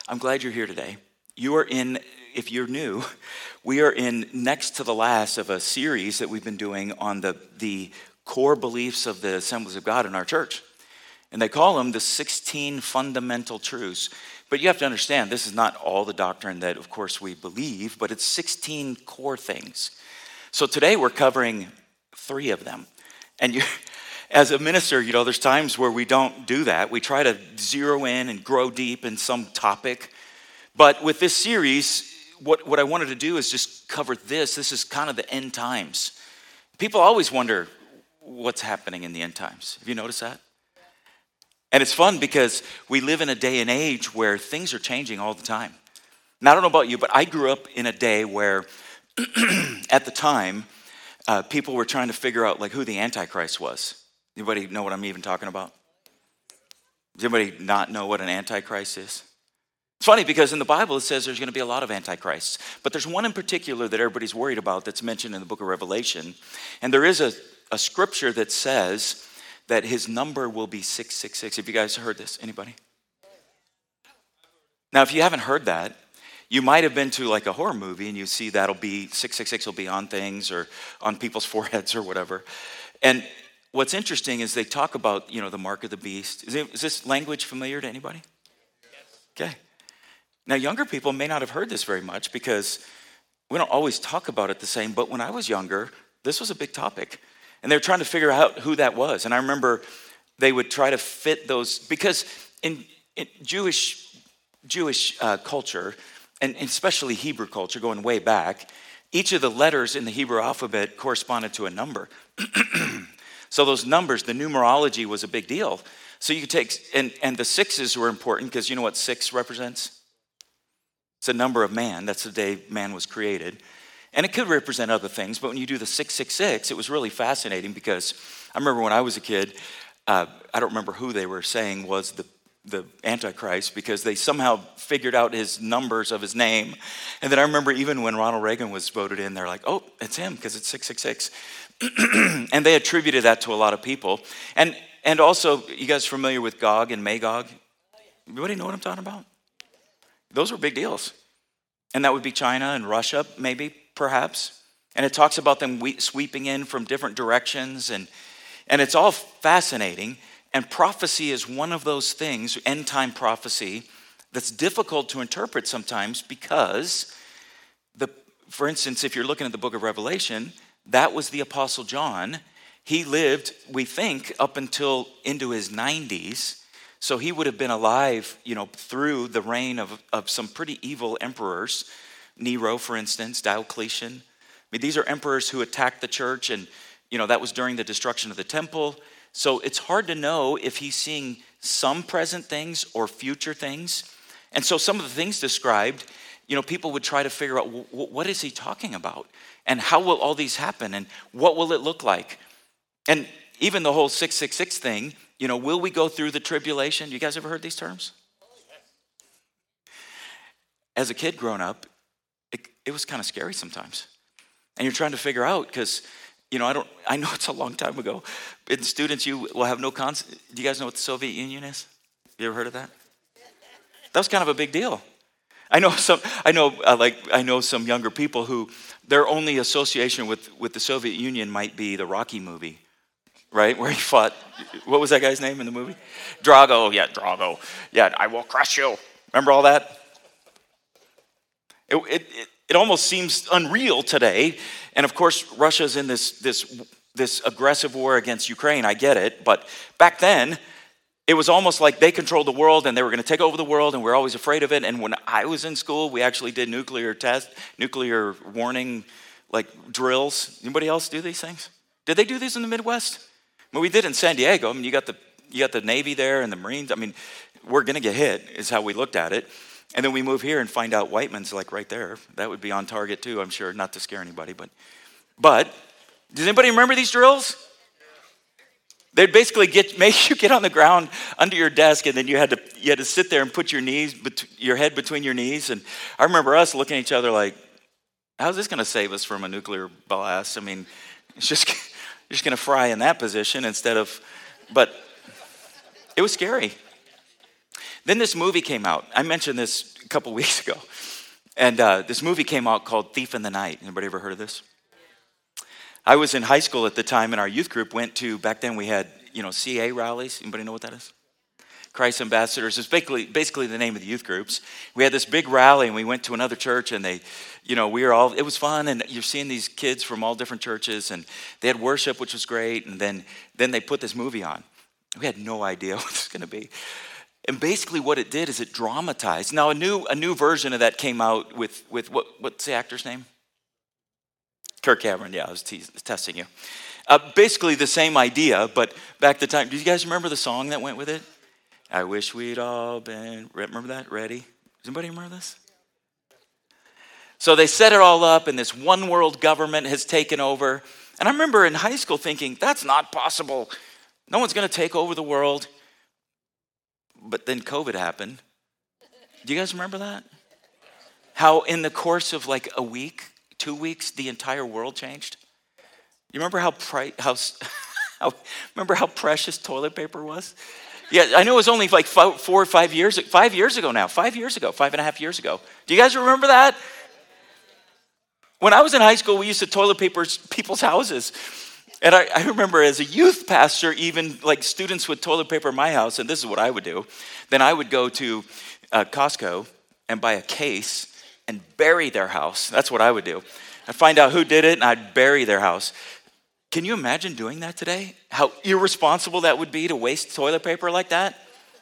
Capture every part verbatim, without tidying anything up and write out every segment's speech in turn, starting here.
I'm glad you're here today. You are in, if you're new, we are in next to the last of a series that we've been doing on the, the core beliefs of the Assemblies of God in our church. And they call them the sixteen fundamental truths. But you have to understand, this is not all the doctrine that, of course, we believe, but it's sixteen core things. So today we're covering three of them. And you, as a minister, you know, there's times where we don't do that. We try to zero in and grow deep in some topic. But with this series, what, what I wanted to do is just cover this. This is kind of the end times. People always wonder what's happening in the end times. Have you noticed that? And it's fun because we live in a day and age where things are changing all the time. Now, I don't know about you, but I grew up in a day where at the time, uh, people were trying to figure out like who the Antichrist was. Anybody know what I'm even talking about? Does anybody not know what an Antichrist is? It's funny because in the Bible it says there's going to be a lot of Antichrists, but there's one in particular that everybody's worried about that's mentioned in the book of Revelation. And there is a, a scripture that says that his number will be six six six. Have you guys heard this? Anybody? Now, if you haven't heard that, you might have been to like a horror movie and you see that'll be, six six six will be on things or on people's foreheads or whatever. And what's interesting is they talk about, you know, the mark of the beast. Is, it, is this language familiar to anybody? Yes. Okay. Now, younger people may not have heard this very much because we don't always talk about it the same, but when I was younger, this was a big topic. And they were trying to figure out who that was. And I remember they would try to fit those, because in, in Jewish Jewish uh, culture, and especially Hebrew culture, going way back, each of the letters in the Hebrew alphabet corresponded to a number. So those numbers, the numerology was a big deal. So you could take, and, and the sixes were important because you know what six represents? It's a number of man. That's the day man was created. And it could represent other things, but when you do the six six six, it was really fascinating because I remember when I was a kid, uh, I don't remember who they were saying was the, the Antichrist because they somehow figured out his numbers of his name. And then I remember even when Ronald Reagan was voted in, they're like, oh, it's him because it's six six six. And they attributed that to a lot of people. And and also, you guys familiar with Gog and Magog? Everybody know what I'm talking about? Those were big deals. And that would be China and Russia, maybe, perhaps. And it talks about them sweeping in from different directions. And, and it's all fascinating. And prophecy is one of those things, end time prophecy, that's difficult to interpret sometimes because, the, for instance, if you're looking at the book of Revelation, that was the Apostle John. He lived, we think, up until into his nineties. So he would have been alive, you know, through the reign of, of some pretty evil emperors. Nero, for instance, Diocletian. I mean, these are emperors who attacked the church, and, you know, that was during the destruction of the temple. So it's hard to know if he's seeing some present things or future things. And so some of the things described, you know, people would try to figure out, w- what is he talking about? And how will all these happen? And what will it look like? And even the whole six six six thing, you know, will we go through the tribulation? You guys ever heard these terms? As a kid growing up, it, it was kind of scary sometimes. And you're trying to figure out, because, you know, I don't, I know it's a long time ago. In students, you will have no concept. Do you guys know what the Soviet Union is? You ever heard of that? That was kind of a big deal. I know some, I know, uh, like, I know some younger people who their only association with, with the Soviet Union might be the Rocky movie. Right, where he fought, what was that guy's name in the movie? Drago, yeah, Drago. Yeah, I will crush you. Remember all that? It, it, it, it almost seems unreal today. And of course, Russia's in this, this, this aggressive war against Ukraine. I get it. But back then, it was almost like they controlled the world and they were going to take over the world, and we we're always afraid of it. And when I was in school, we actually did nuclear test, nuclear warning, like drills. Anybody else do these things? Did they do these in the Midwest? Well, we did in San Diego. I mean, you got the you got the Navy there and the Marines. I mean, we're going to get hit is how we looked at it. And then we move here and find out Whiteman's like right there. That would be on target too, I'm sure, not to scare anybody. But, but does anybody remember these drills? They'd basically get make you get on the ground under your desk, and then you had to you had to sit there and put your knees, your head between your knees. And I remember us looking at each other like, how's this going to save us from a nuclear blast? I mean, it's just... You're just going to fry in that position instead of, but it was scary. Then this movie came out. I mentioned this couple weeks ago. And uh, this movie came out called Thief in the Night. Anybody ever heard of this? I was in high school at the time, and our youth group went to, back then we had, you know, C A rallies. Anybody know what that is? Christ Ambassadors is basically, basically the name of the youth groups. We had this big rally, and we went to another church, and they, you know, we were all, it was fun, and you're seeing these kids from all different churches, and they had worship, which was great, and then, then they put this movie on. We had no idea what this was going to be. And basically what it did is it dramatized. Now, a new a new version of that came out with, with what what's the actor's name? Kirk Cameron, yeah, I was te- testing you. Uh, basically the same idea, but back the time, do you guys remember the song that went with it? I wish we'd all been, remember that? Ready? Does anybody remember this? So they set it all up, and this one world government has taken over. And I remember in high school thinking, that's not possible. No one's going to take over the world. But then COVID happened. Do you guys remember that? How in the course of like a week, two weeks, the entire world changed? You remember how, pri- how, how remember how precious toilet paper was? Yeah, I know it was only like five, four or five years, five years ago now, five years ago, five and a half years ago. Do you guys remember that? When I was in high school, we used to toilet paper people's houses. And I, I remember as a youth pastor, even like students would toilet paper my house, and this is what I would do. Then I would go to uh, Costco and buy a case and bury their house. That's what I would do. I'd find out who did it, and I'd bury their house. Can you imagine doing that today? How irresponsible that would be to waste toilet paper like that?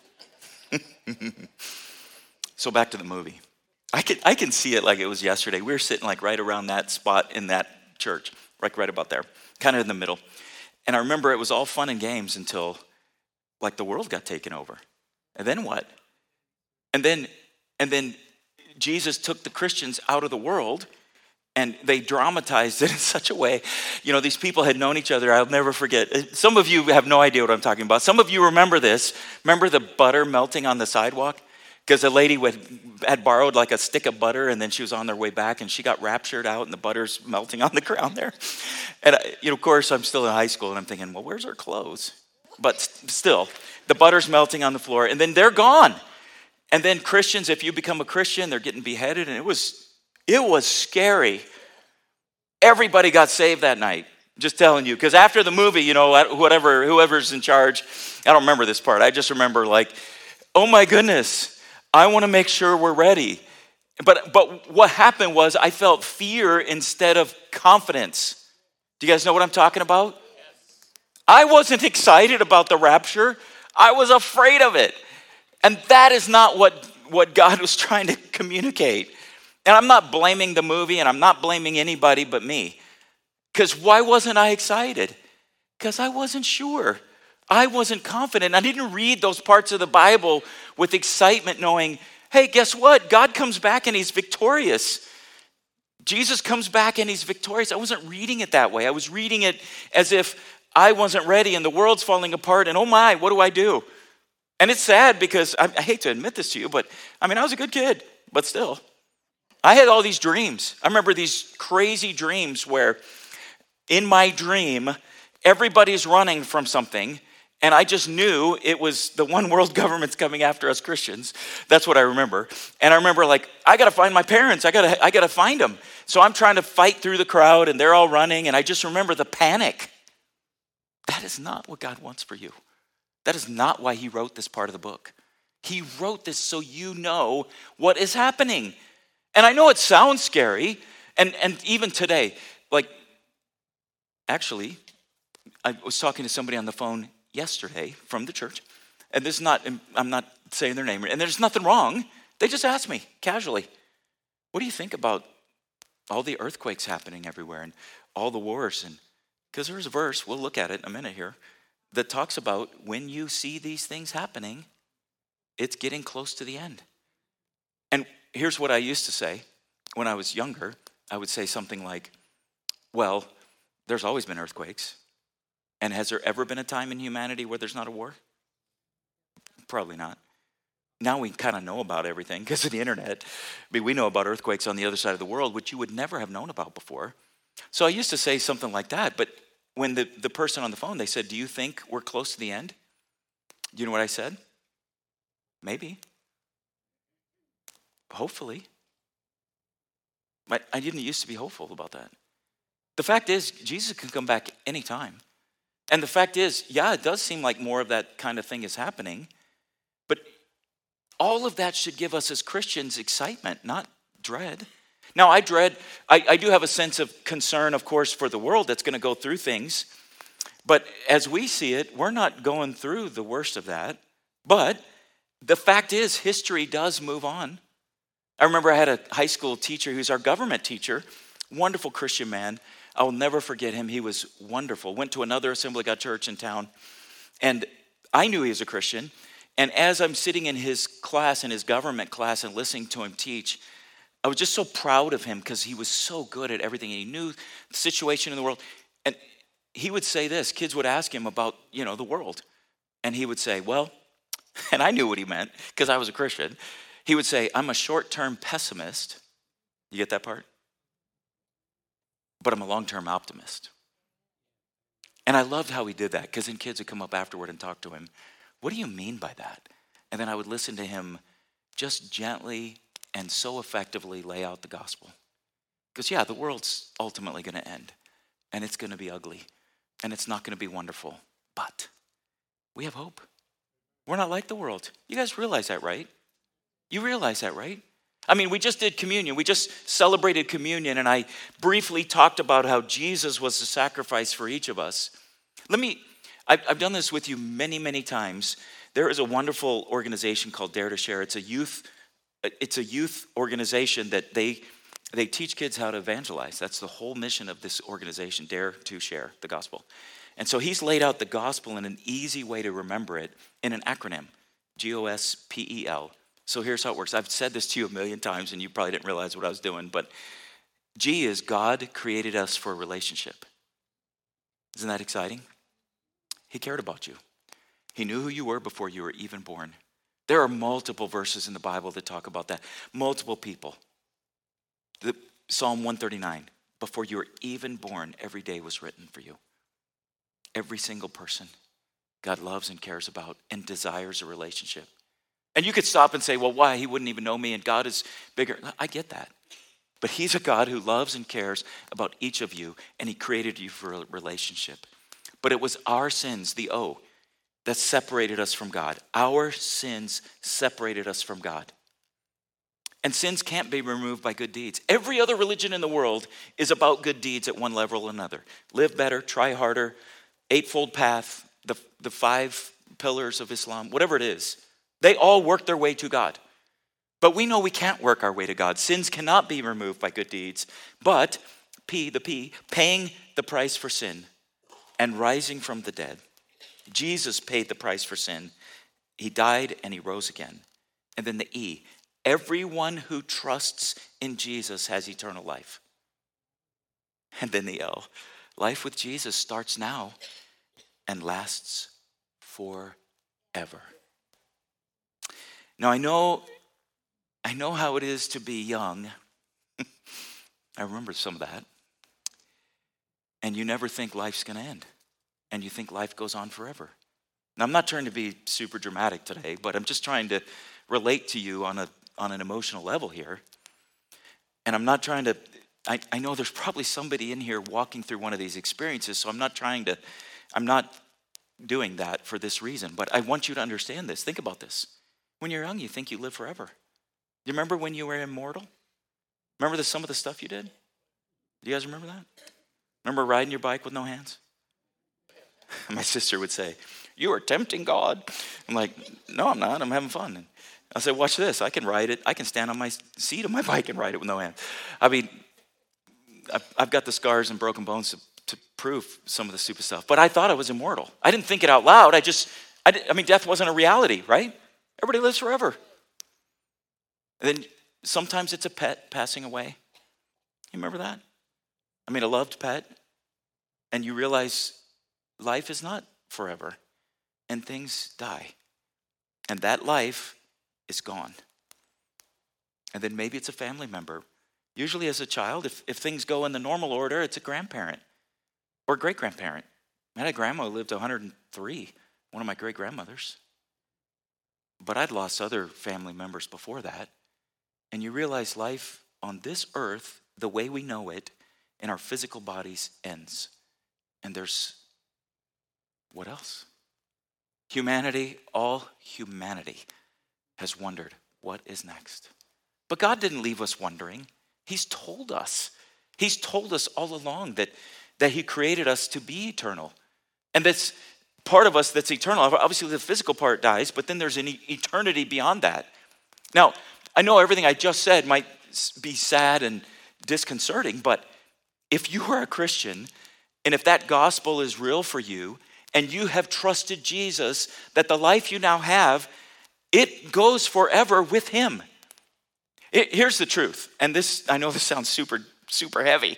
So back to the movie. I can, I can see it like it was yesterday. We were sitting like right around that spot in that church, like right about there, kind of in the middle. And I remember it was all fun and games until like the world got taken over. And then what? And then, and then Jesus took the Christians out of the world, and they dramatized it in such a way. You know, these people had known each other. I'll never forget. Some of you have no idea what I'm talking about. Some of you remember this. Remember the butter melting on the sidewalk? Because a lady with, had borrowed like a stick of butter, and then she was on their way back, and she got raptured out, and the butter's melting on the ground there. And, I, you know, of course, I'm still in high school, and I'm thinking, well, where's her clothes? But still, the butter's melting on the floor, and then they're gone. And then Christians, if you become a Christian, they're getting beheaded, and it was it was scary. Everybody got saved that night, just telling you. Because after the movie, you know, whatever, whoever's in charge, I don't remember this part. I just remember like, oh my goodness, I want to make sure we're ready. But but what happened was I felt fear instead of confidence. Do you guys know what I'm talking about? I wasn't excited about the rapture. I was afraid of it. And that is not what, what God was trying to communicate. And I'm not blaming the movie, and I'm not blaming anybody but me. Because why wasn't I excited? Because I wasn't sure. I wasn't confident. I didn't read those parts of the Bible with excitement knowing, hey, guess what? God comes back and he's victorious. Jesus comes back and he's victorious. I wasn't reading it that way. I was reading it as if I wasn't ready and the world's falling apart, and oh my, what do I do? And it's sad because I, I hate to admit this to you, but I mean, I was a good kid, but still. I had all these dreams. I remember these crazy dreams where in my dream, everybody's running from something, and I just knew it was the one world government's coming after us Christians. That's what I remember. And I remember like, I gotta find my parents. I gotta, I gotta find them. So I'm trying to fight through the crowd, and they're all running, and I just remember the panic. That is not what God wants for you. That is not why he wrote this part of the book. He wrote this so you know what is happening. And I know it sounds scary, and, and even today, like, actually, I was talking to somebody on the phone yesterday from the church, and this is not, I'm not saying their name, and there's nothing wrong. They just asked me casually, what do you think about all the earthquakes happening everywhere and all the wars? And because there's a verse, we'll look at it in a minute here, that talks about when you see these things happening, it's getting close to the end. And here's what I used to say when I was younger. I would say something like, well, there's always been earthquakes. And has there ever been a time in humanity where there's not a war? Probably not. Now we kind of know about everything because of the internet. I mean, we know about earthquakes on the other side of the world, which you would never have known about before. So I used to say something like that, but when the, the person on the phone, they said, do you think we're close to the end? Do you know what I said? Maybe. Hopefully. But I didn't used to be hopeful about that. The fact is, Jesus can come back anytime. And the fact is, yeah, it does seem like more of that kind of thing is happening. But all of that should give us as Christians excitement, not dread. Now, I dread, I, I do have a sense of concern, of course, for the world that's going to go through things. But as we see it, we're not going through the worst of that. But the fact is, history does move on. I remember I had a high school teacher who's our government teacher, wonderful Christian man. I will never forget him. He was wonderful. Went to another Assembly of God church in town. And I knew he was a Christian. And as I'm sitting in his class, in his government class, and listening to him teach, I was just so proud of him because he was so good at everything. He knew the situation in the world. And he would say this. Kids would ask him about, you know, the world. And he would say, well, and I knew what he meant because I was a Christian. He would say, I'm a short-term pessimist. You get that part? But I'm a long-term optimist. And I loved how he did that because then kids would come up afterward and talk to him. What do you mean by that? And then I would listen to him just gently and so effectively lay out the gospel. Because yeah, the world's ultimately going to end. And it's going to be ugly. And it's not going to be wonderful. But we have hope. We're not like the world. You guys realize that, right? You realize that, right? I mean, we just did communion. We just celebrated communion, and I briefly talked about how Jesus was the sacrifice for each of us. Let me, I've, I've done this with you many, many times. There is a wonderful organization called Dare to Share. It's a youth, it's a youth organization that they, they teach kids how to evangelize. That's the whole mission of this organization, Dare to Share the gospel. And so he's laid out the gospel in an easy way to remember it in an acronym, G O S P E L. So here's how it works. I've said this to you a million times, and you probably didn't realize what I was doing, but G is God created us for a relationship. Isn't that exciting? He cared about you. He knew who you were before you were even born. There are multiple verses in the Bible that talk about that. Multiple people. The, Psalm one thirty-nine, before you were even born, every day was written for you. Every single person God loves and cares about and desires a relationship. And you could stop and say, well, why? He wouldn't even know me and God is bigger. I get that. But he's a God who loves and cares about each of you, and he created you for a relationship. But it was our sins, the O, that separated us from God. Our sins separated us from God. And sins can't be removed by good deeds. Every other religion in the world is about good deeds at one level or another. Live better, try harder, eightfold path, the, the five pillars of Islam, whatever it is. They all work their way to God. But we know we can't work our way to God. Sins cannot be removed by good deeds. But, P, the P, paying the price for sin and rising from the dead. Jesus paid the price for sin. He died and he rose again. And then the E, everyone who trusts in Jesus has eternal life. And then the L, life with Jesus starts now and lasts forever. Now, I know, I know how it is to be young. I remember some of that. And you never think life's going to end. And you think life goes on forever. Now, I'm not trying to be super dramatic today, but I'm just trying to relate to you on a on an emotional level here. And I'm not trying to, I, I know there's probably somebody in here walking through one of these experiences, so I'm not trying to, I'm not doing that for this reason. But I want you to understand this. Think about this. When you're young, you think you live forever. You remember when you were immortal? Remember the, some of the stuff you did? Do you guys remember that? Remember riding your bike with no hands? My sister would say, you are tempting God. I'm like, no, I'm not. I'm having fun. And I said, watch this. I can ride it. I can stand on my seat of my bike and ride it with no hands. I mean, I've, I've got the scars and broken bones to, to prove some of the stupid stuff. But I thought I was immortal. I didn't think it out loud. I just, I, did, I mean, death wasn't a reality, right? Everybody lives forever. And then sometimes it's a pet passing away. You remember that? I mean, a loved pet. And you realize life is not forever. And things die. And that life is gone. And then maybe it's a family member. Usually as a child, if, if things go in the normal order, it's a grandparent or great-grandparent. I had a grandma who lived to one hundred three, one of my great-grandmothers. But I'd lost other family members before that. and you realize life on this earth, the way we know it, in our physical bodies ends. And there's, what else? Humanity, all humanity has wondered, what is next? But God didn't leave us wondering. He's told us. He's told us all along that, that he created us to be eternal. And that's part of us that's eternal. Obviously, the physical part dies, but then there's an eternity beyond that. Now, I know everything I just said might be sad and disconcerting, but if you are a Christian, and if that gospel is real for you, and you have trusted Jesus, that the life you now have, it goes forever with him. It, here's the truth, and this, I know this sounds super, super heavy.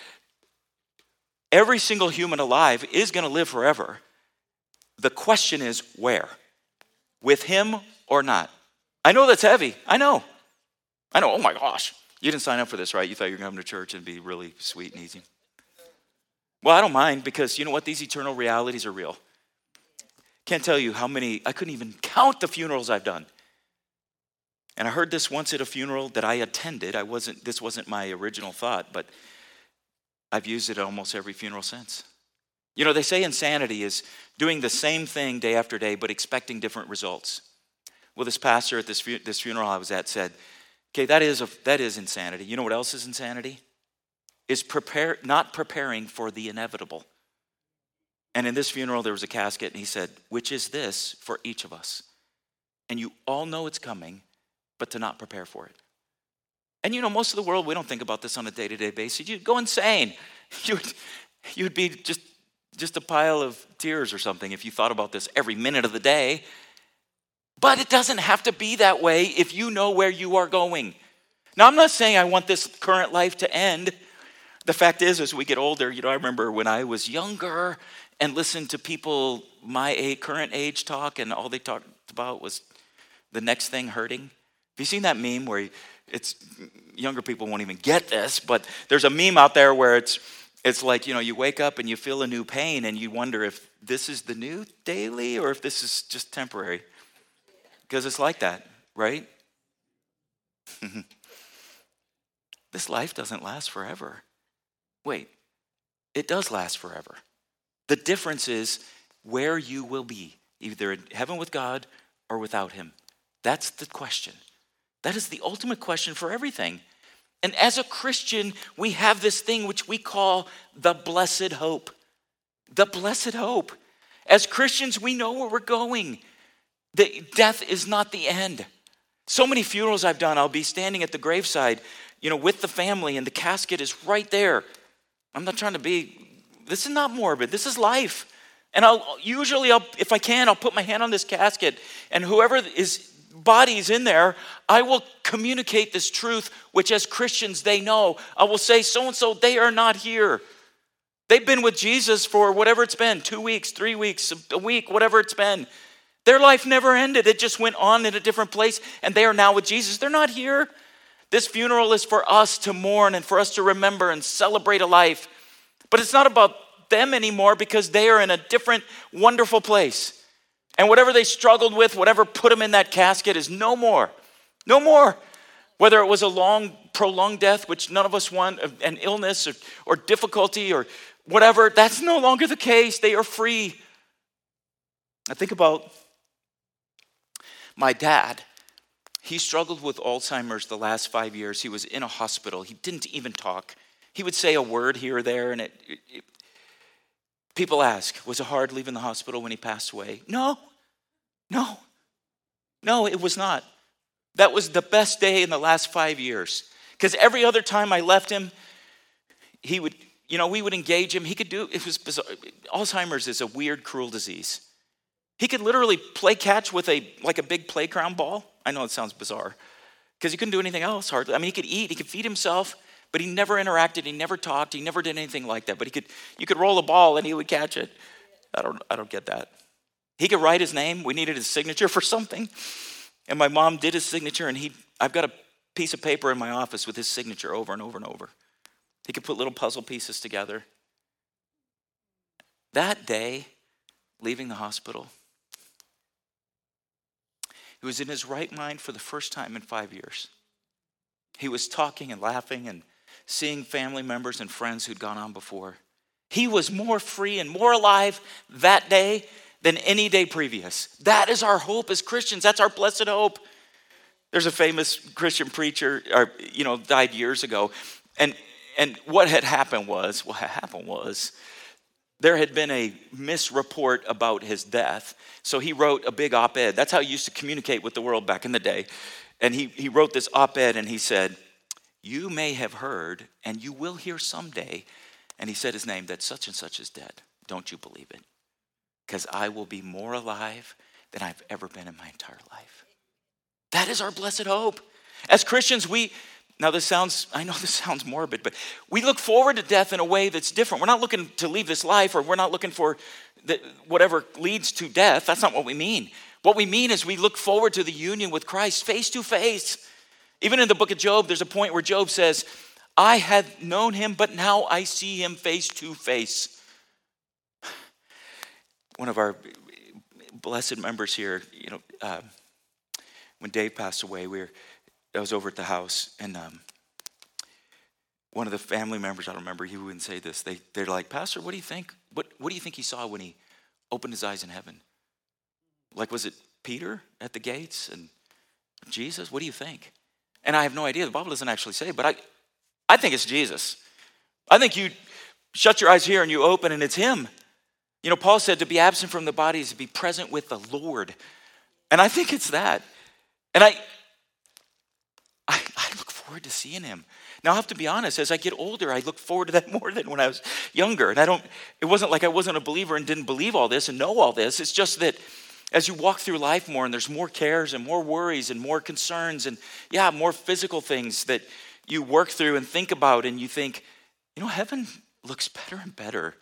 Every single human alive is going to live forever. The question is where? With him or not? I know that's heavy. I know. I know. Oh my gosh. You didn't sign up for this, right? You thought you were going to come to church and be really sweet and easy. Well, I don't mind, because you know what? These eternal realities are real. Can't tell you how many, I couldn't even count the funerals I've done. And I heard this once at a funeral that I attended. I wasn't, this wasn't my original thought, but I've used it at almost every funeral since. You know, they say insanity is doing the same thing day after day, but expecting different results. Well, this pastor at this, fu- this funeral I was at said, okay, that is, a, that is insanity. You know what else is insanity? Is prepare, not preparing for the inevitable. And in this funeral, there was a casket, and he said, which is this for each of us? And you all know it's coming, but to not prepare for it. And you know, most of the world, we don't think about this on a day-to-day basis. You'd go insane. You'd, you'd be just, just a pile of tears or something if you thought about this every minute of the day. But it doesn't have to be that way if you know where you are going. Now, I'm not saying I want this current life to end. The fact is, as we get older, you know, I remember when I was younger and listened to people my age, current age talk, and all they talked about was the next thing hurting. Have you seen that meme where it's, younger people won't even get this, but there's a meme out there where it's, it's like, you know, you wake up and you feel a new pain and you wonder if this is the new daily or if this is just temporary. Because it's like that, right? This life doesn't last forever. Wait, it does last forever. The difference is where you will be, either in heaven with God or without him. That's the question. That is the ultimate question for everything. And as a Christian, we have this thing which we call the blessed hope. The blessed hope. As Christians, we know where we're going. The, death is not the end. So many funerals I've done, I'll be standing at the graveside, you know, with the family, and the casket is right there. I'm not trying to be, this is not morbid, this is life. And I'll usually, I'll, if I can, I'll put my hand on this casket, and whoever is body is in there, I will communicate this truth, which as Christians they know. I will say, so-and-so, they are not here. They've been with Jesus for whatever it's been, two weeks, three weeks, a week, whatever it's been. Their life never ended. It just went on in a different place, and they are now with Jesus. They're not here. This funeral is for us to mourn and for us to remember and celebrate a life. But it's not about them anymore, because they are in a different, wonderful place. And whatever they struggled with, whatever put them in that casket is no more. No more. Whether it was a long, prolonged death, which none of us want, an illness or, or difficulty or whatever, that's no longer the case. They are free. I think about my dad. He struggled with Alzheimer's the last five years. He was in a hospital. He didn't even talk. He would say a word here or there, and it, it, it people ask, was it hard leaving the hospital when he passed away? No, no, no, it was not. That was the best day in the last five years. Because every other time I left him, he would, you know, we would engage him. He could do, it was bizarre. Alzheimer's is a weird, cruel disease. He could literally play catch with a, like a big playground ball. I know it sounds bizarre, because he couldn't do anything else hardly. I mean, he could eat, he could feed himself, but he never interacted, he never talked, he never did anything like that. But he could, you could roll a ball and he would catch it. I don't, I don't get that. He could write his name. We needed his signature for something. And my mom did his signature, and he, I've got a piece of paper in my office with his signature over and over and over. He could put little puzzle pieces together. That day, leaving the hospital, he was in his right mind for the first time in five years. He was talking and laughing and seeing family members and friends who'd gone on before. He was more free and more alive that day than any day previous. That is our hope as Christians. That's our blessed hope. There's a famous Christian preacher, or, you know, died years ago. And, and what had happened was, what had happened was, there had been a misreport about his death. So he wrote a big op-ed. That's how he used to communicate with the world back in the day. And he, he wrote this op-ed and he said, you may have heard and you will hear someday. And he said his name, that such and such is dead. Don't you believe it? Because I will be more alive than I've ever been in my entire life. That is our blessed hope. As Christians, we, now this sounds, I know this sounds morbid, but we look forward to death in a way that's different. We're not looking to leave this life, or we're not looking for the, whatever leads to death. That's not what we mean. What we mean is we look forward to the union with Christ face to face. Even in the book of Job, there's a point where Job says, I had known him, but now I see him face to face. One of our blessed members here, you know, uh, when Dave passed away, we were, I was over at the house, and um, one of the family members, I don't remember, he wouldn't say this. They, they're like, Pastor, what do you think? What, what do you think he saw when he opened his eyes in heaven? Like, was it Peter at the gates and Jesus? What do you think? And I have no idea. The Bible doesn't actually say, but I, I think it's Jesus. I think you shut your eyes here and you open and it's him. You know, Paul said to be absent from the body is to be present with the Lord. And I think it's that. And I, I, I look forward to seeing him. Now, I have to be honest, as I get older, I look forward to that more than when I was younger. And I don't, it wasn't like I wasn't a believer and didn't believe all this and know all this. It's just that as you walk through life more and there's more cares and more worries and more concerns and, yeah, more physical things that you work through and think about, and you think, you know, heaven looks better and better.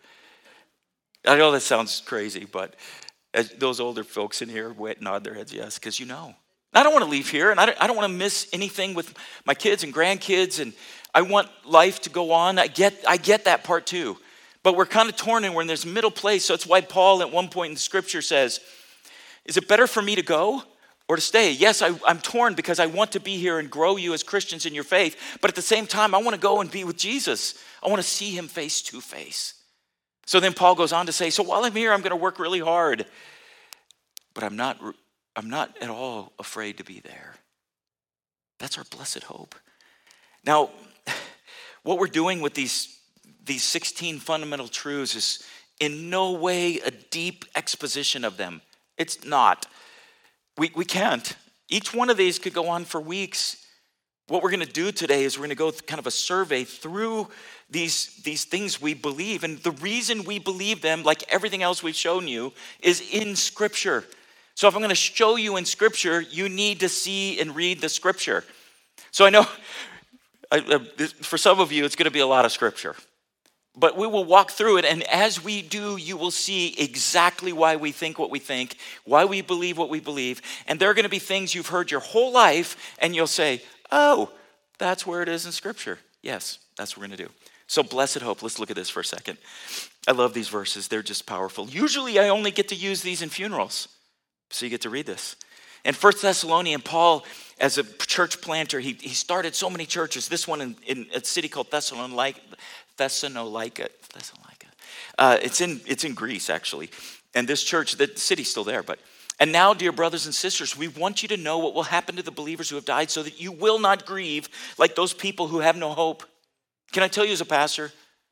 I know that sounds crazy, but as those older folks in here nod their heads yes, because you know. I don't want to leave here, and I don't, I don't want to miss anything with my kids and grandkids, and I want life to go on. I get, I get that part too. But we're kind of torn in, we're in this middle place, so it's why Paul at one point in Scripture says, is it better for me to go or to stay? Yes, I, I'm torn because I want to be here and grow you as Christians in your faith, but at the same time, I want to go and be with Jesus. I want to see him face to face. So then Paul goes on to say, so while I'm here, I'm going to work really hard, but I'm not I'm not at all afraid to be there. That's our blessed hope. Now, what we're doing with these, these sixteen fundamental truths is in no way a deep exposition of them. It's not. We, we can't. Each one of these could go on for weeks. What we're going to do today is we're going to go th- kind of a survey through these, these things we believe. And the reason we believe them, like everything else we've shown you, is in Scripture. So if I'm going to show you in Scripture, you need to see and read the Scripture. So I know I, uh, for some of you, it's going to be a lot of Scripture. But we will walk through it, and as we do, you will see exactly why we think what we think, why we believe what we believe. And there are going to be things you've heard your whole life, and you'll say, oh, that's where it is in Scripture. Yes, that's what we're going to do. So blessed hope. Let's look at this for a second. I love these verses. They're just powerful. Usually I only get to use these in funerals. So you get to read this. In First Thessalonians, Paul, as a church planter, he, he started so many churches. This one in, in a city called Thessalonica. Thessalonica. Thessalonica. Uh, it's in it's in Greece, actually. And this church, the city's still there. But and now, dear brothers and sisters, we want you to know what will happen to the believers who have died so that you will not grieve like those people who have no hope. Can I tell you as a pastor,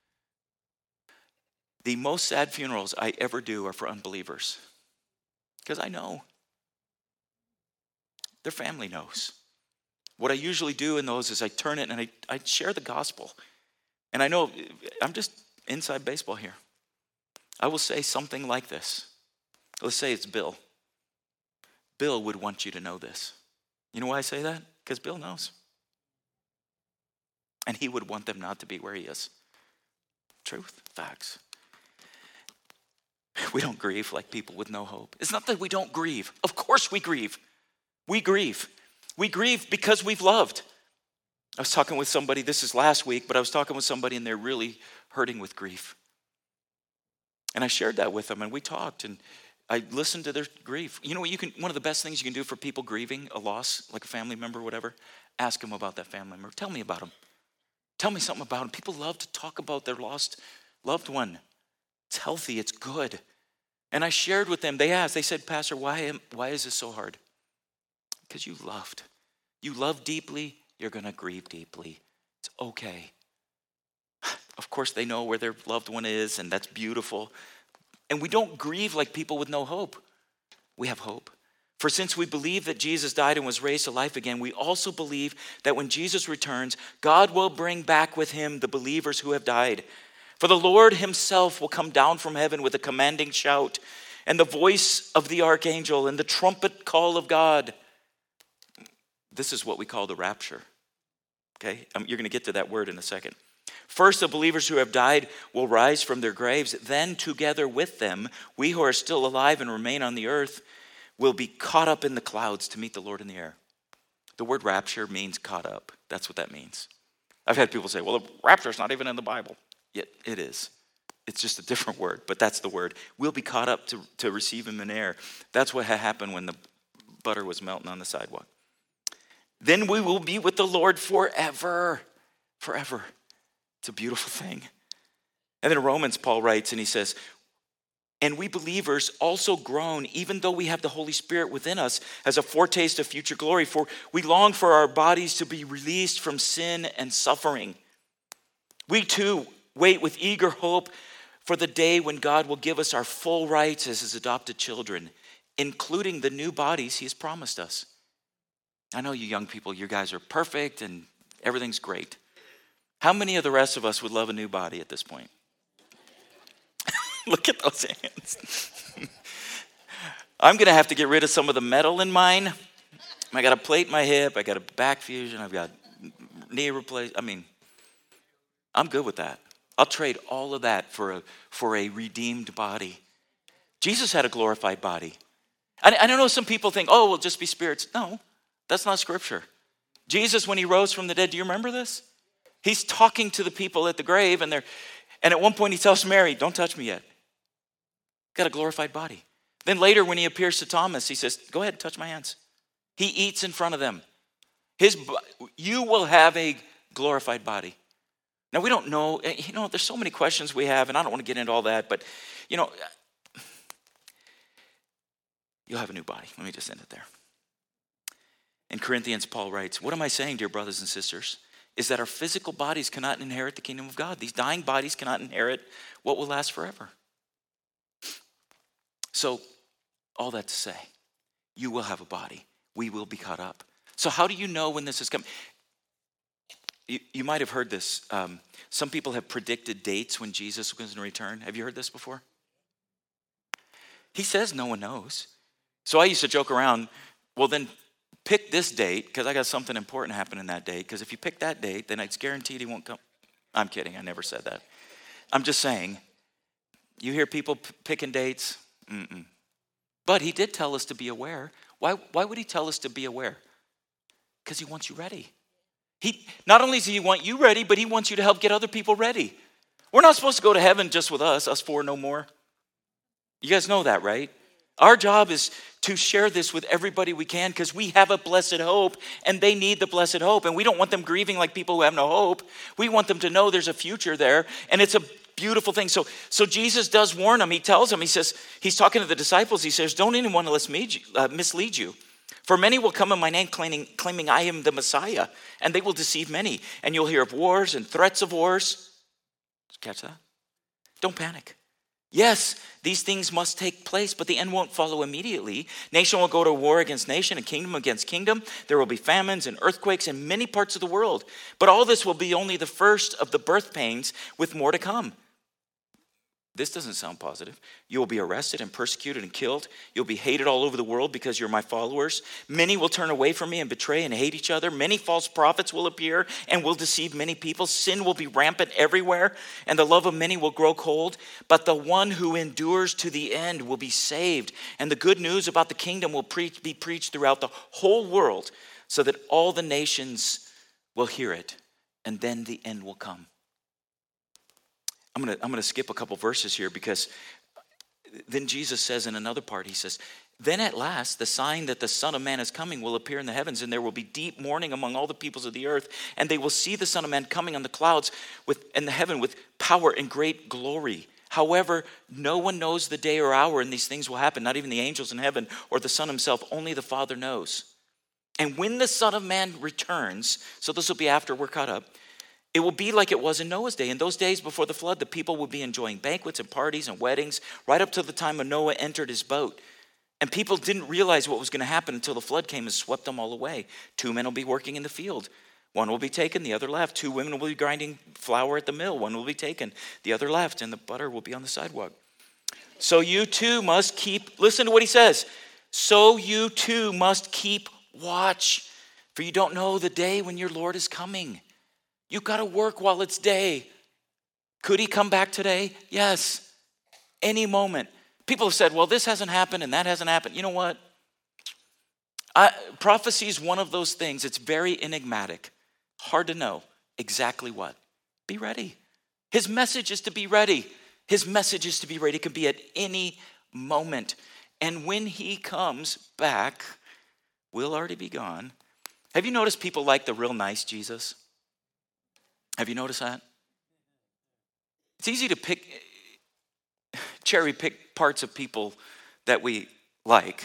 the most sad funerals I ever do are for unbelievers. Because I know. Their family knows. What I usually do in those is I turn it and I, I share the gospel. And I know I'm just inside baseball here. I will say something like this. Let's say it's Bill. Bill would want you to know this. You know why I say that? Because Bill knows. And he would want them not to be where he is. Truth, facts. We don't grieve like people with no hope. It's not that we don't grieve. Of course we grieve. We grieve. We grieve because we've loved. I was talking with somebody, this is last week, but I was talking with somebody and they're really hurting with grief. And I shared that with them and we talked and I listened to their grief. You know what you can, one of the best things you can do for people grieving a loss, like a family member or whatever, ask them about that family member. Tell me about them. Tell me something about them. People love to talk about their lost loved one. It's healthy. It's good. And I shared with them. They asked. They said, Pastor, why, am, why is this so hard? Because you loved. You love deeply. You're going to grieve deeply. It's okay. Of course, they know where their loved one is, and that's beautiful. And we don't grieve like people with no hope. We have hope. For since we believe that Jesus died and was raised to life again, we also believe that when Jesus returns, God will bring back with him the believers who have died. For the Lord himself will come down from heaven with a commanding shout, and the voice of the archangel, and the trumpet call of God. This is what we call the rapture. Okay? Um, you're going to get to that word in a second. First, the believers who have died will rise from their graves. Then, together with them, we who are still alive and remain on the earth will be caught up in the clouds to meet the Lord in the air. The word rapture means caught up. That's what that means. I've had people say, well, the rapture is not even in the Bible. Yet it is. It's just a different word, but that's the word. We'll be caught up to, to receive him in air. That's what happened when the butter was melting on the sidewalk. Then we will be with the Lord forever. Forever. It's a beautiful thing. And then in Romans, Paul writes, and he says, and we believers also groan, even though we have the Holy Spirit within us as a foretaste of future glory. For we long for our bodies to be released from sin and suffering. We too wait with eager hope for the day when God will give us our full rights as his adopted children, including the new bodies he has promised us. I know you young people, you guys are perfect and everything's great. How many of the rest of us would love a new body at this point? Look at those hands. I'm going to have to get rid of some of the metal in mine. I got a plate in my hip. I got a back fusion. I've got knee replacement. I mean, I'm good with that. I'll trade all of that for a, for a redeemed body. Jesus had a glorified body. I, I don't know, some people think, oh, we'll just be spirits. No, that's not scripture. Jesus, when he rose from the dead, do you remember this? He's talking to the people at the grave, and they're, and at one point he tells Mary, don't touch me yet. Got a glorified body. Then later when he appears to Thomas, he says, go ahead and touch my hands. He eats in front of them. His, you will have a glorified body. Now we don't know, you know, there's so many questions we have, and I don't want to get into all that, but you know, you'll have a new body. Let me just end it there. In Corinthians, Paul writes, what am I saying, dear brothers and sisters? Is that our physical bodies cannot inherit the kingdom of God. These dying bodies cannot inherit what will last forever. So, all that to say, you will have a body. We will be caught up. So how do you know when this is coming? You, you might have heard this. Um, some people have predicted dates when Jesus was going to return. Have you heard this before? He says no one knows. So I used to joke around, well then pick this date because I got something important happening that date. Because if you pick that date, then it's guaranteed he won't come. I'm kidding. I never said that. I'm just saying, you hear people p- picking dates. Mm-mm. But he did tell us to be aware. Why, why would he tell us to be aware? Because he wants you ready. He not only does he want you ready, but he wants you to help get other people ready. We're not supposed to go to heaven just with us, us four, no more. You guys know that, right? Our job is to share this with everybody we can because we have a blessed hope and they need the blessed hope. And we don't want them grieving like people who have no hope. We want them to know there's a future there, and it's a beautiful thing. So, so Jesus does warn them. He tells them, he says, he's talking to the disciples. He says, don't anyone mislead you. For many will come in my name claiming, claiming I am the Messiah, and they will deceive many. And you'll hear of wars and threats of wars. Did you catch that? Don't panic. Yes, these things must take place, but the end won't follow immediately. Nation will go to war against nation and kingdom against kingdom. There will be famines and earthquakes in many parts of the world. But all this will be only the first of the birth pains, with more to come. This doesn't sound positive. You will be arrested and persecuted and killed. You'll be hated all over the world because you're my followers. Many will turn away from me and betray and hate each other. Many false prophets will appear and will deceive many people. Sin will be rampant everywhere, and the love of many will grow cold. But the one who endures to the end will be saved. And the good news about the kingdom will preach, be preached throughout the whole world so that all the nations will hear it, and then the end will come. I'm going to I'm going to skip a couple verses here because then Jesus says in another part, he says, Then at last, the sign that the Son of Man is coming will appear in the heavens, and there will be deep mourning among all the peoples of the earth, and they will see the Son of Man coming on the clouds with, in the heaven with power and great glory. However, no one knows the day or hour when these things will happen, not even the angels in heaven or the Son himself, only the Father knows. And when the Son of Man returns, so this will be after we're caught up, it will be like it was in Noah's day. In those days before the flood, the people would be enjoying banquets and parties and weddings right up to the time when Noah entered his boat. And people didn't realize what was going to happen until the flood came and swept them all away. Two men will be working in the field. One will be taken, the other left. Two women will be grinding flour at the mill. One will be taken, the other left, and the butter will be on the sidewalk. So you too must keep, listen to what he says. So you too must keep watch, for you don't know the day when your Lord is coming. You've got to work while it's day. Could he come back today? Yes, any moment. People have said, well, this hasn't happened and that hasn't happened. You know what? I, prophecy is one of those things. It's very enigmatic. Hard to know exactly what. Be ready. His message is to be ready. His message is to be ready. It can be at any moment. And when he comes back, we'll already be gone. Have you noticed people like the real nice Jesus? Have you noticed that? It's easy to pick, cherry pick parts of people that we like.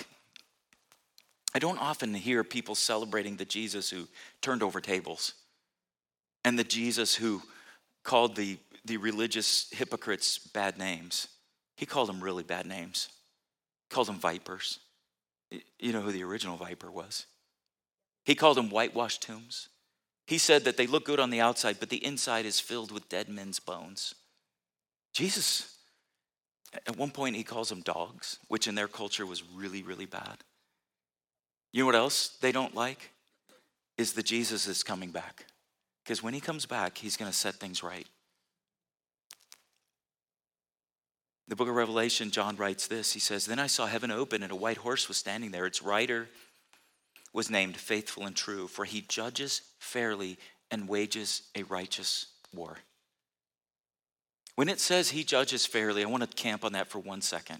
I don't often hear people celebrating the Jesus who turned over tables and the Jesus who called the, the religious hypocrites bad names. He called them really bad names. He called them vipers. You know who the original viper was. He called them whitewashed tombs. He said that they look good on the outside, but the inside is filled with dead men's bones. Jesus, at one point he calls them dogs, which in their culture was really, really bad. You know what else they don't like? Is the Jesus that's coming back. Because when he comes back, he's going to set things right. The book of Revelation, John writes this. He says, then I saw heaven open and a white horse was standing there. Its rider was named Faithful and True, for he judges fairly and wages a righteous war. When it says he judges fairly, I want to camp on that for one second.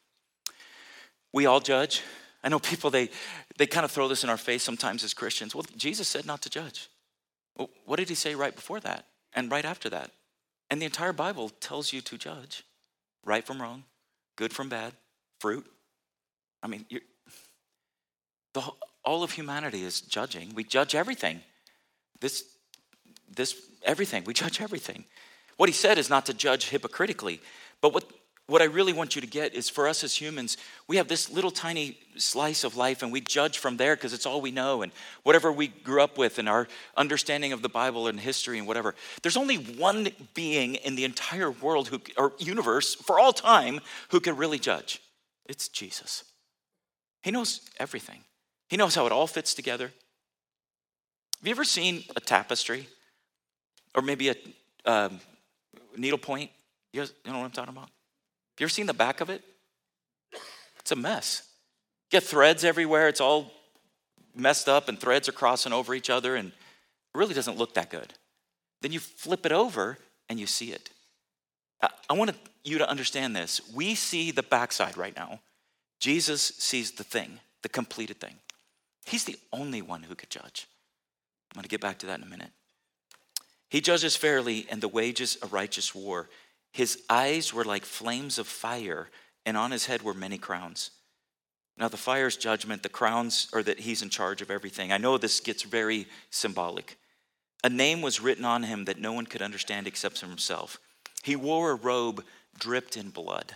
We all judge. I know people, they, they kind of throw this in our face sometimes as Christians. Well, Jesus said not to judge. Well, what did he say right before that and right after that? And the entire Bible tells you to judge. Right from wrong, good from bad, fruit. I mean, you're, the, all of humanity is judging. We judge everything. This, this, everything. We judge everything. What he said is not to judge hypocritically. But what, what I really want you to get is for us as humans, we have this little tiny slice of life and we judge from there because it's all we know and whatever we grew up with and our understanding of the Bible and history and whatever. There's only one being in the entire world who, or universe for all time who can really judge. It's Jesus. He knows everything. He knows how it all fits together. Have you ever seen a tapestry or maybe a um, needlepoint? You guys, you know what I'm talking about? Have you ever seen the back of it? It's a mess. You get threads everywhere. It's all messed up and threads are crossing over each other and it really doesn't look that good. Then you flip it over and you see it. I, I want you to understand this. We see the backside right now. Jesus sees the thing, the completed thing. He's the only one who could judge. I'm going to get back to that in a minute. He judges fairly and the wages a righteous war. His eyes were like flames of fire, and on his head were many crowns. Now the fire's judgment, the crowns are that he's in charge of everything. I know this gets very symbolic. A name was written on him that no one could understand except himself. He wore a robe dripped in blood.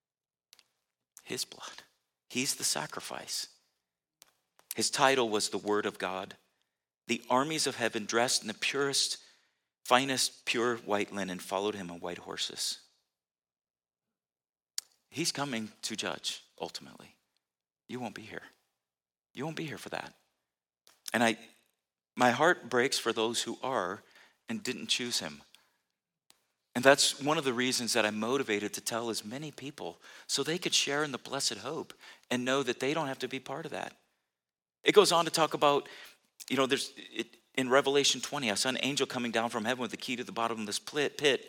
His blood. He's the sacrifice. His title was the Word of God. The armies of heaven, dressed in the purest, finest, pure white linen, followed him on white horses. He's coming to judge, ultimately. You won't be here. You won't be here for that. And I, my heart breaks for those who are and didn't choose him. And that's one of the reasons that I'm motivated to tell as many people so they could share in the blessed hope and know that they don't have to be part of that. It goes on to talk about, you know, there's it, in Revelation twenty, I saw an angel coming down from heaven with the key to the bottom of this pit.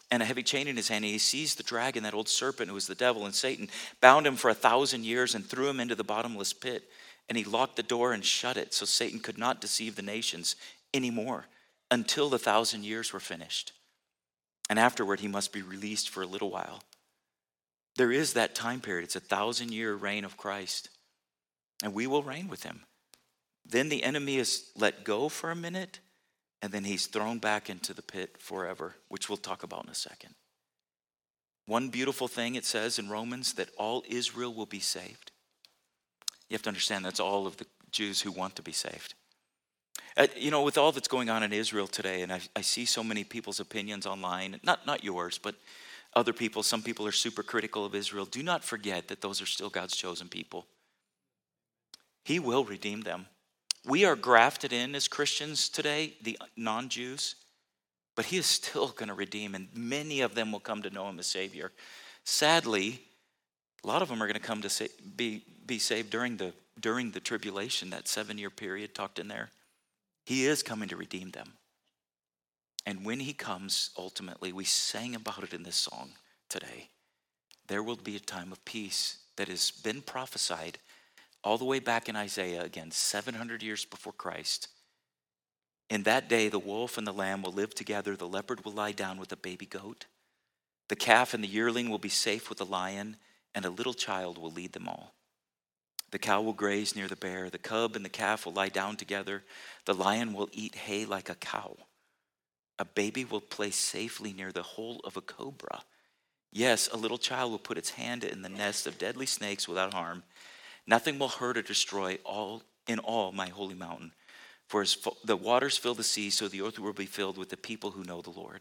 and a heavy chain in his hand. And he seized the dragon, that old serpent who was the devil and Satan, bound him for a thousand years and threw him into the bottomless pit. And he locked the door and shut it so Satan could not deceive the nations anymore until the thousand years were finished. And afterward, he must be released for a little while. There is that time period. It's a thousand year reign of Christ. And we will reign with him. Then the enemy is let go for a minute, and then he's thrown back into the pit forever, which we'll talk about in a second. One beautiful thing it says in Romans, that all Israel will be saved. You have to understand that's all of the Jews who want to be saved. Uh, you know, with all that's going on in Israel today, and I, I see so many people's opinions online, not, not yours, but other people, some people are super critical of Israel. Do not forget that those are still God's chosen people. He will redeem them. We are grafted in as Christians today, the non-Jews, but he is still going to redeem, and many of them will come to know him as Savior. Sadly, a lot of them are going to come to sa- be, be saved during the, during the tribulation, that seven-year period talked in there. He is coming to redeem them. And when he comes, ultimately, we sang about it in this song today, there will be a time of peace that has been prophesied all the way back in Isaiah, again, seven hundred years before Christ. In that day, the wolf and the lamb will live together. The leopard will lie down with the baby goat. The calf and the yearling will be safe with the lion, and a little child will lead them all. The cow will graze near the bear. The cub and the calf will lie down together. The lion will eat hay like a cow. A baby will play safely near the hole of a cobra. Yes, a little child will put its hand in the nest of deadly snakes without harm. Nothing will hurt or destroy all in all my holy mountain. For as the waters fill the sea, so the earth will be filled with the people who know the Lord.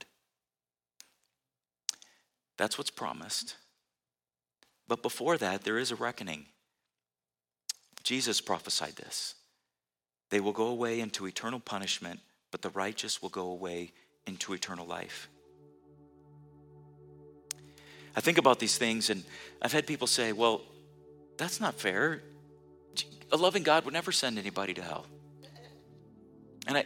That's what's promised. But before that, there is a reckoning. Jesus prophesied this. They will go away into eternal punishment, but the righteous will go away into eternal life. I think about these things, and I've had people say, well, that's not fair. A loving God would never send anybody to hell. And I,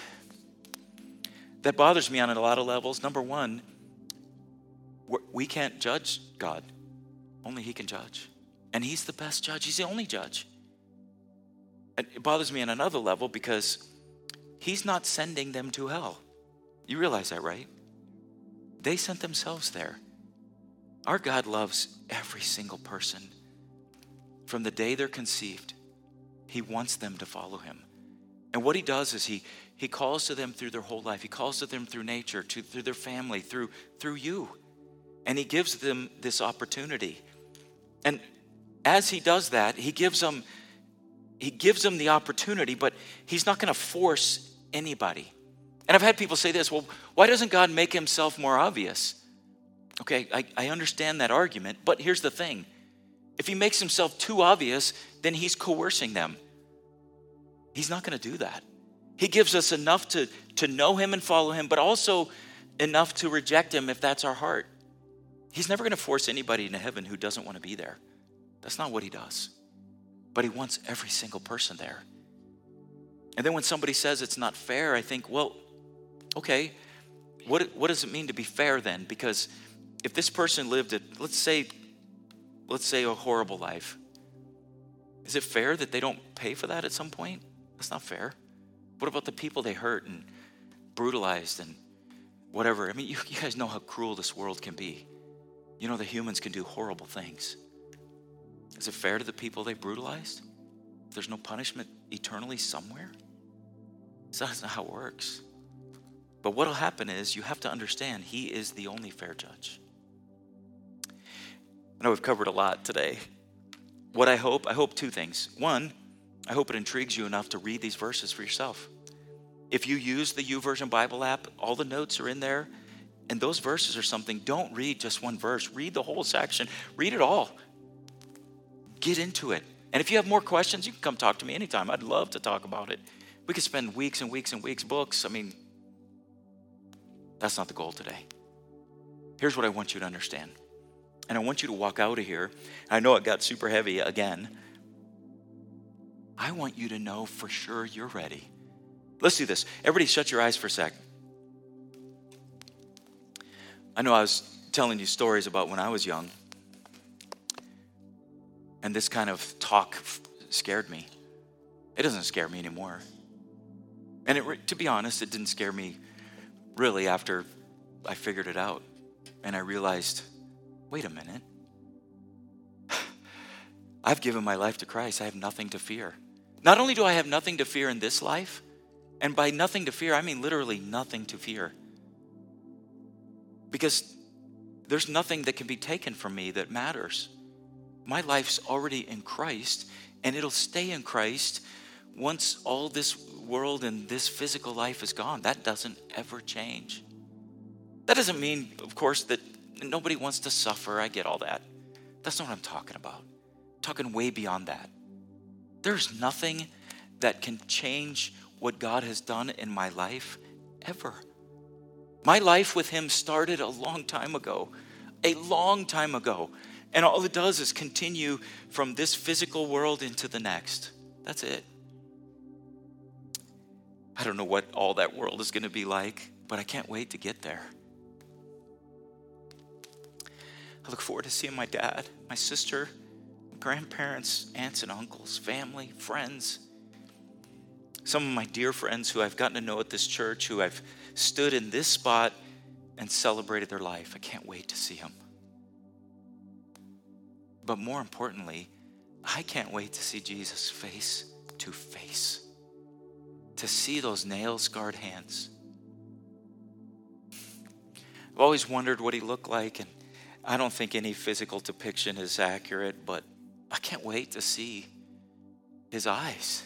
that bothers me on a lot of levels. Number one, we can't judge God. Only he can judge. And he's the best judge. He's the only judge. And it bothers me on another level because he's not sending them to hell. You realize that, right? They sent themselves there. Our God loves every single person. From the day they're conceived, he wants them to follow him. And what he does is he he calls to them through their whole life. He calls to them through nature, to, through their family, through, through you. And he gives them this opportunity. And as he does that, he gives them, he gives them the opportunity, but he's not going to force anybody. And I've had people say this, well, why doesn't God make himself more obvious? Okay, I, I understand that argument, but here's the thing. If he makes himself too obvious, then he's coercing them. He's not going to do that. He gives us enough to, to know him and follow him, but also enough to reject him if that's our heart. He's never going to force anybody into heaven who doesn't want to be there. That's not what he does. But he wants every single person there. And then when somebody says it's not fair, I think, well, okay, what, what does it mean to be fair then? Because if this person lived a, let's say, let's say a horrible life, is it fair that they don't pay for that at some point? That's not fair. What about the people they hurt and brutalized and whatever? I mean, you, you guys know how cruel this world can be. You know that humans can do horrible things. Is it fair to the people they brutalized? There's no punishment eternally somewhere? So that's not how it works. But what will happen is you have to understand he is the only fair judge. I know we've covered a lot today. What I hope, I hope two things. One, I hope it intrigues you enough to read these verses for yourself. If you use the YouVersion Bible app, all the notes are in there. And those verses are something, don't read just one verse. Read the whole section. Read it all. Get into it. And if you have more questions, you can come talk to me anytime. I'd love to talk about it. We could spend weeks and weeks and weeks, books. I mean, that's not the goal today. Here's what I want you to understand. And I want you to walk out of here. I know it got super heavy again. I want you to know for sure you're ready. Let's do this. Everybody shut your eyes for a sec. I know I was telling you stories about when I was young, and this kind of talk f- scared me. It doesn't scare me anymore. And it, re- to be honest, it didn't scare me really after I figured it out. And I realized, wait a minute. I've given my life to Christ. I have nothing to fear. Not only do I have nothing to fear in this life, and by nothing to fear, I mean literally nothing to fear. Because there's nothing that can be taken from me that matters. My life's already in Christ, and it'll stay in Christ once all this world and this physical life is gone. That doesn't ever change. That doesn't mean, of course, that nobody wants to suffer. I get all that. That's not what I'm talking about. I'm talking way beyond that. There's nothing that can change what God has done in my life ever. My life with him started a long time ago, a long time ago. And all it does is continue from this physical world into the next. That's it. I don't know what all that world is going to be like, but I can't wait to get there. I look forward to seeing my dad, my sister, grandparents, aunts and uncles, family, friends. Some of my dear friends who I've gotten to know at this church, who I've stood in this spot and celebrated their life. I can't wait to see them. But more importantly, I can't wait to see Jesus face to face. To see those nail-scarred hands. I've always wondered what he looked like, and I don't think any physical depiction is accurate, but I can't wait to see his eyes.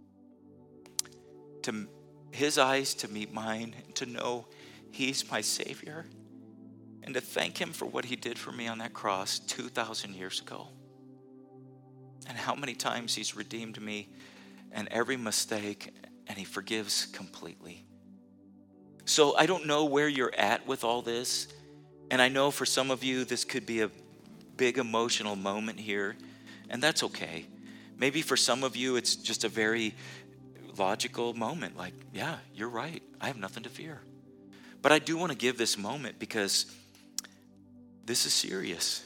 To his eyes to meet mine, to know he's my Savior, and to thank him for what he did for me on that cross two thousand years ago. And how many times he's redeemed me and every mistake, and he forgives completely. So I don't know where you're at with all this. And I know for some of you, this could be a big emotional moment here. And that's okay. Maybe for some of you, it's just a very logical moment. Like, yeah, you're right. I have nothing to fear. But I do want to give this moment because this is serious.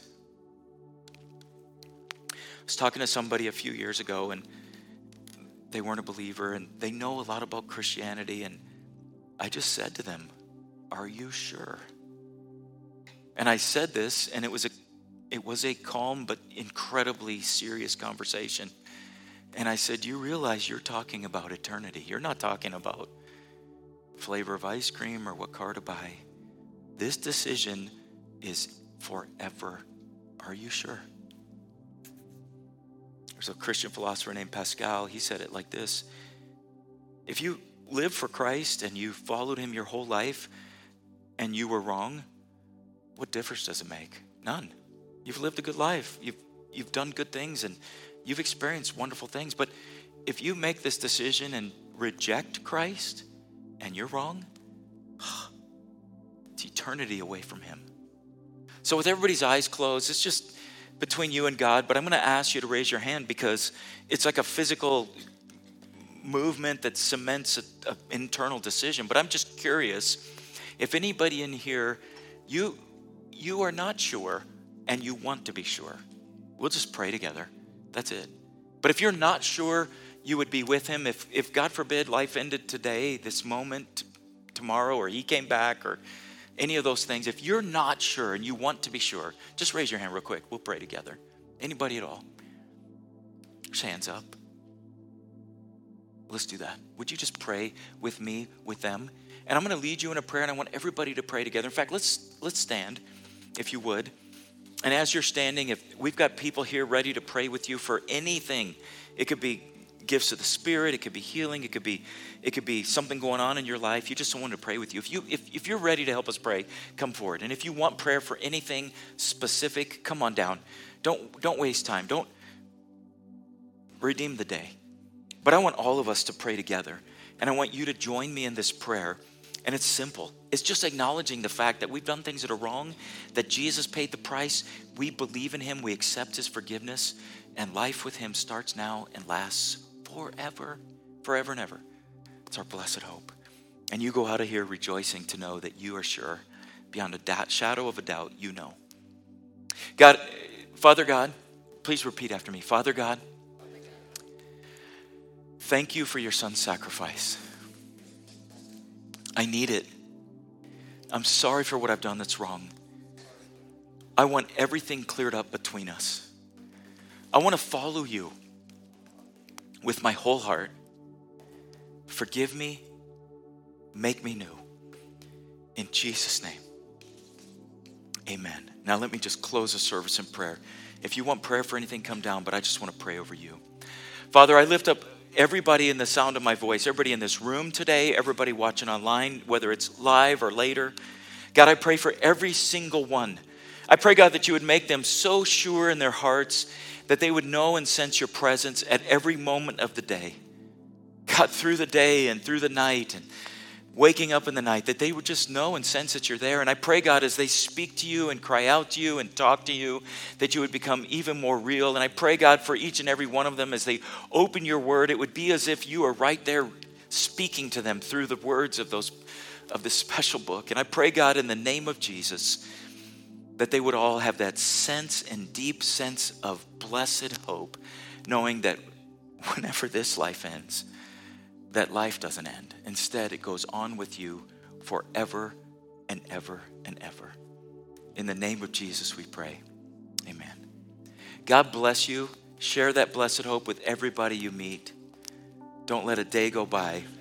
I was talking to somebody a few years ago, and they weren't a believer, and they know a lot about Christianity, and I just said to them, are you sure? And I said this, and it was a it was a calm but incredibly serious conversation. And I said, you realize you're talking about eternity. You're not talking about flavor of ice cream or what car to buy. This decision is forever. Are you sure? There's a Christian philosopher named Pascal. He said it like this. If you live for Christ and you followed him your whole life and you were wrong, what difference does it make? None. You've lived a good life. You've, you've done good things and you've experienced wonderful things. But if you make this decision and reject Christ and you're wrong, it's eternity away from him. So with everybody's eyes closed, it's just between you and God, but I'm going to ask you to raise your hand because it's like a physical movement that cements an internal decision. But I'm just curious, if anybody in here, you you are not sure and you want to be sure, we'll just pray together. That's it. But if you're not sure you would be with him, if, if God forbid life ended today, this moment, tomorrow, or he came back, or any of those things, if you're not sure and you want to be sure, just raise your hand real quick. We'll pray together. Anybody at all? Just hands up. Let's do that. Would you just pray with me, with them? And I'm going to lead you in a prayer, and I want everybody to pray together. In fact, let's let's stand, if you would. And as you're standing, if we've got people here ready to pray with you for anything, it could be gifts of the Spirit, it could be healing, it could be it could be something going on in your life. You just want to pray with you. If you if, if you're ready to help us pray, come forward. And if you want prayer for anything specific, come on down. Don't don't waste time. Don't redeem the day. But I want all of us to pray together. And I want you to join me in this prayer. And it's simple. It's just acknowledging the fact that we've done things that are wrong, that Jesus paid the price. We believe in him. We accept his forgiveness. And life with him starts now and lasts forever, forever and ever. It's our blessed hope. And you go out of here rejoicing to know that you are sure beyond a doubt, shadow of a doubt, you know. God, Father God, please repeat after me. Father God, thank you for your son's sacrifice. I need it. I'm sorry for what I've done that's wrong. I want everything cleared up between us. I want to follow you with my whole heart. Forgive me. Make me new. In Jesus' name, amen. Now let me just close the service in prayer. If you want prayer for anything, come down, but I just want to pray over you. Father, I lift up everybody in the sound of my voice, everybody in this room today, everybody watching online, whether it's live or later. God, I pray for every single one. I pray, God, that you would make them so sure in their hearts that they would know and sense your presence at every moment of the day. God, through the day and through the night and waking up in the night, that they would just know and sense that you're there. And I pray, God, as they speak to you and cry out to you and talk to you, that you would become even more real. And I pray, God, for each and every one of them as they open your word, it would be as if you are right there speaking to them through the words of those of this special book. And I pray, God, in the name of Jesus, that they would all have that sense and deep sense of blessed hope, knowing that whenever this life ends, that life doesn't end. Instead, it goes on with you forever and ever and ever. In the name of Jesus, we pray. Amen. God bless you. Share that blessed hope with everybody you meet. Don't let a day go by